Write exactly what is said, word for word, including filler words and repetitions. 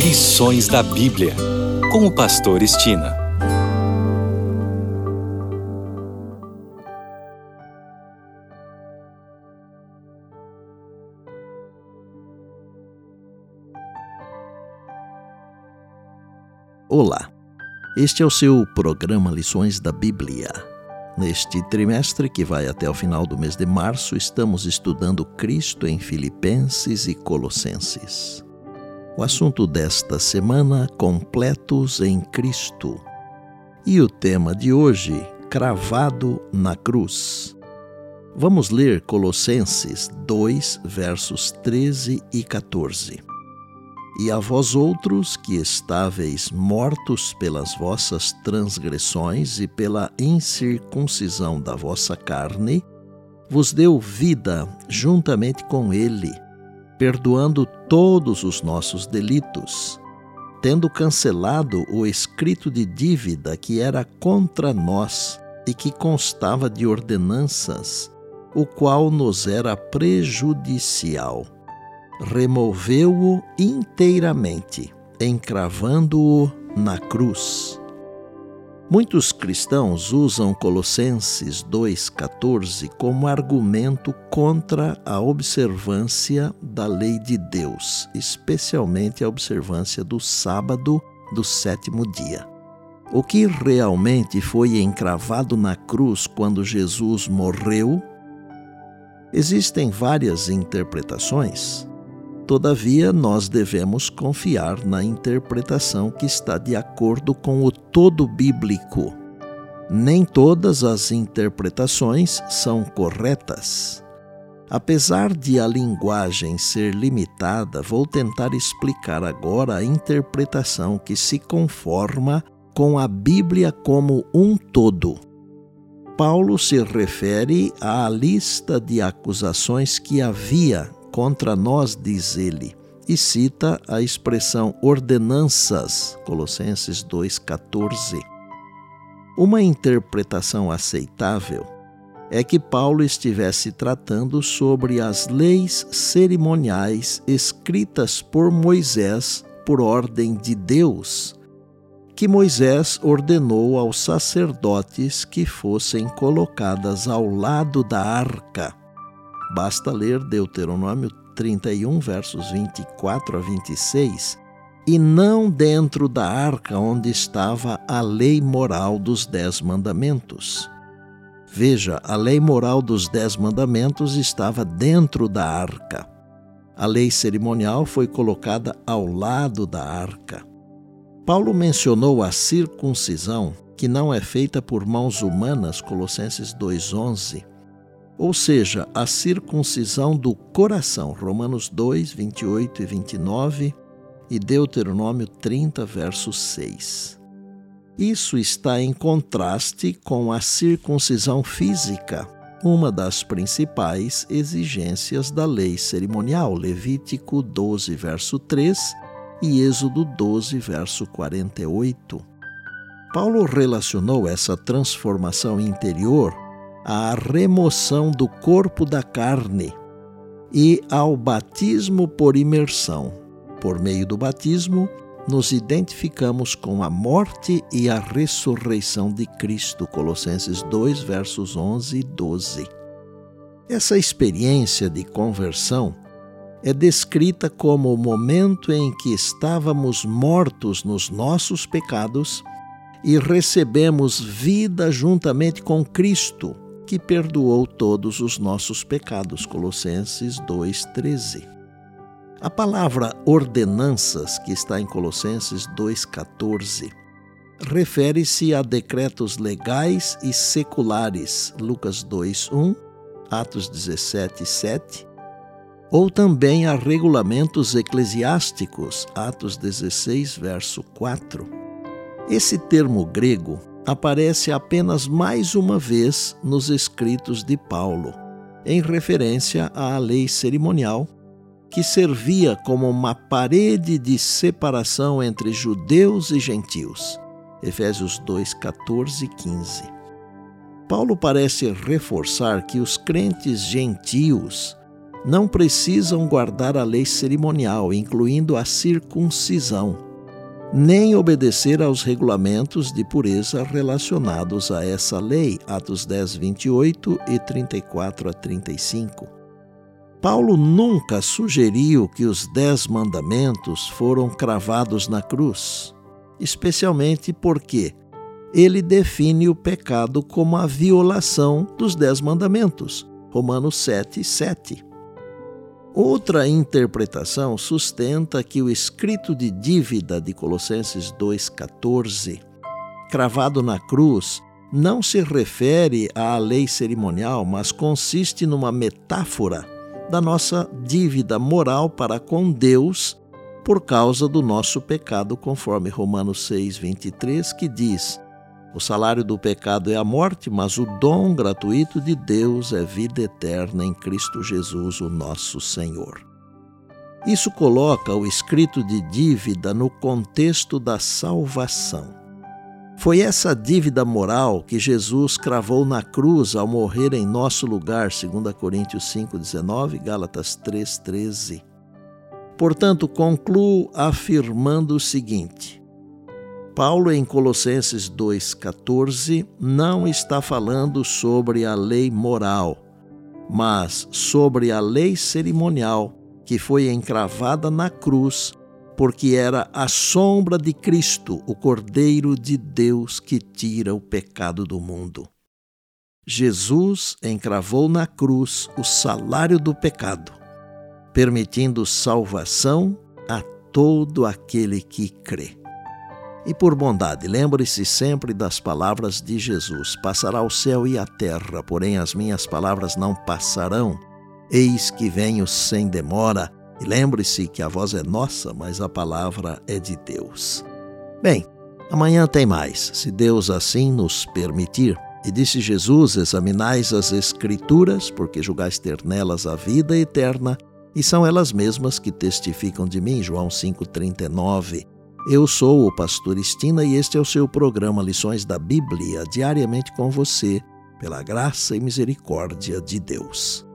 Lições da Bíblia, com o pastor Estina. Olá, este é o seu programa Lições da Bíblia. Neste trimestre, que vai até o final do mês de março, estamos estudando Cristo em Filipenses e Colossenses. O assunto desta semana, completos em Cristo. E o tema de hoje, cravado na cruz. Vamos ler Colossenses dois, versos treze e quatorze. E a vós outros, que estáveis mortos pelas vossas transgressões e pela incircuncisão da vossa carne, vos deu vida juntamente com ele, perdoando todos os nossos delitos, tendo cancelado o escrito de dívida que era contra nós e que constava de ordenanças, o qual nos era prejudicial. Removeu-o inteiramente, encravando-o na cruz. Muitos cristãos usam Colossenses dois, quatorze como argumento contra a observância da lei de Deus, especialmente a observância do sábado do sétimo dia. O que realmente foi encravado na cruz quando Jesus morreu? Existem várias interpretações. Todavia, nós devemos confiar na interpretação que está de acordo com o todo bíblico. Nem todas as interpretações são corretas. Apesar de a linguagem ser limitada, vou tentar explicar agora a interpretação que se conforma com a Bíblia como um todo. Paulo se refere à lista de acusações que havia contra nós, diz ele, e cita a expressão ordenanças, Colossenses dois, quatorze. Uma interpretação aceitável é que Paulo estivesse tratando sobre as leis cerimoniais escritas por Moisés por ordem de Deus, que Moisés ordenou aos sacerdotes que fossem colocadas ao lado da arca. Basta ler Deuteronômio trinta e um, versos vinte e quatro a vinte e seis, e não dentro da arca onde estava a lei moral dos Dez Mandamentos. Veja, a lei moral dos Dez Mandamentos estava dentro da arca. A lei cerimonial foi colocada ao lado da arca. Paulo mencionou a circuncisão, que não é feita por mãos humanas, Colossenses dois, onze. Ou seja, a circuncisão do coração, Romanos dois, vinte e oito e vinte e nove, e Deuteronômio trinta, verso seis. Isso está em contraste com a circuncisão física, uma das principais exigências da lei cerimonial, Levítico doze, verso três, e Êxodo doze, verso quarenta e oito. Paulo relacionou essa transformação interior à remoção do corpo da carne e ao batismo por imersão. Por meio do batismo, nos identificamos com a morte e a ressurreição de Cristo, Colossenses dois, versos onze e doze. Essa experiência de conversão é descrita como o momento em que estávamos mortos nos nossos pecados e recebemos vida juntamente com Cristo, que perdoou todos os nossos pecados, Colossenses dois, treze. A palavra ordenanças, que está em Colossenses dois, quatorze, refere-se a decretos legais e seculares, Lucas dois, um, Atos dezessete, sete, ou também a regulamentos eclesiásticos, Atos dezesseis, verso quatro. Esse termo grego aparece apenas mais uma vez nos escritos de Paulo, em referência à lei cerimonial, que servia como uma parede de separação entre judeus e gentios. Efésios dois, quatorze e quinze. Paulo parece reforçar que os crentes gentios não precisam guardar a lei cerimonial, incluindo a circuncisão, nem obedecer aos regulamentos de pureza relacionados a essa lei, Atos dez, vinte e oito e trinta e quatro a trinta e cinco. Paulo nunca sugeriu que os dez mandamentos foram cravados na cruz, especialmente porque ele define o pecado como a violação dos dez mandamentos, Romanos sete, sete. Outra interpretação sustenta que o escrito de dívida de Colossenses dois, quatorze, cravado na cruz, não se refere à lei cerimonial, mas consiste numa metáfora da nossa dívida moral para com Deus por causa do nosso pecado, conforme Romanos seis, vinte e três, que diz: o salário do pecado é a morte, mas o dom gratuito de Deus é vida eterna em Cristo Jesus, o nosso Senhor. Isso coloca o escrito de dívida no contexto da salvação. Foi essa dívida moral que Jesus cravou na cruz ao morrer em nosso lugar, segundo Coríntios cinco, dezenove, Gálatas três, treze. Portanto, concluo afirmando o seguinte: Paulo, em Colossenses dois, quatorze, não está falando sobre a lei moral, mas sobre a lei cerimonial que foi encravada na cruz, porque era a sombra de Cristo, o Cordeiro de Deus que tira o pecado do mundo. Jesus encravou na cruz o salário do pecado, permitindo salvação a todo aquele que crê. E por bondade, lembre-se sempre das palavras de Jesus: passará o céu e a terra, porém as minhas palavras não passarão. Eis que venho sem demora. E lembre-se que a voz é nossa, mas a palavra é de Deus. Bem, amanhã tem mais, se Deus assim nos permitir. E disse Jesus: examinais as Escrituras, porque julgais ter nelas a vida eterna, e são elas mesmas que testificam de mim. João cinco, trinta e nove. Eu sou o pastor Estina e este é o seu programa Lições da Bíblia, diariamente com você, pela graça e misericórdia de Deus.